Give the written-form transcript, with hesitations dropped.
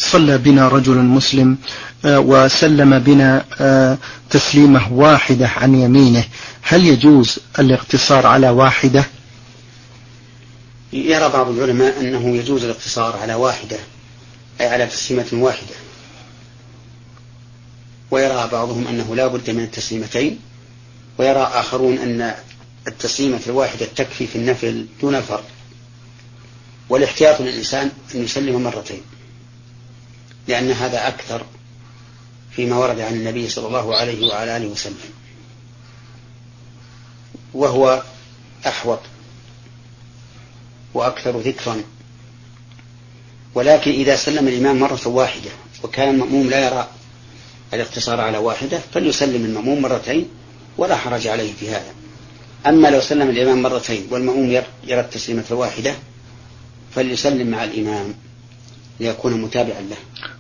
صلى بنا رجل مسلم وسلم بنا تسليمة واحدة عن يمينه، هل يجوز الاقتصار على واحدة؟ يرى بعض العلماء أنه يجوز الاقتصار على واحدة، أي على تسليمة واحدة، ويرى بعضهم أنه لا بد من التسليمتين، ويرى آخرون أن التسليمة الواحدة تكفي في النفل دون الفرض، والاحتياط للإنسان أن يسلم مرتين، لأن هذا أكثر فيما ورد عن النبي صلى الله عليه وعلى آله وسلم، وهو أحوط وأكثر ذكرا. ولكن إذا سلم الإمام مرة واحدة وكان المأموم لا يرى الاقتصار على واحدة فليسلم المأموم مرتين ولا حرج عليه في هذا. أما لو سلم الإمام مرتين والمأموم يرى التسليمة الواحدة فليسلم مع الإمام ليكون متابعا له.